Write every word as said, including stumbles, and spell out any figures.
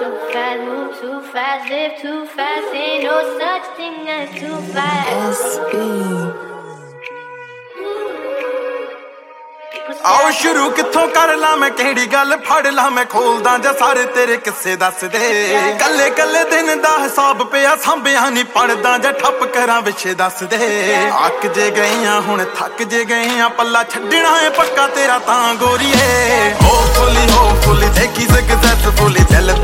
too fast, move too fast, live too fast. Ain't no such thing as too fast. आओ शुरू किथों कर ला मैं केड़ी गल फड़ ला मैं खोलदा जा सारे तेरे किस्से दस दे कल्ले कल्ले दिन दा हिसाब पिया सांभिया नी पढ़दा जा ठप करां विषे दस दे अक जे गईयां हुण थक जे गईयां पल्ला छड्डना है पक्का तेरा तां गोरीए होपफुली होपफुली देखी सक्सेसफुली दिल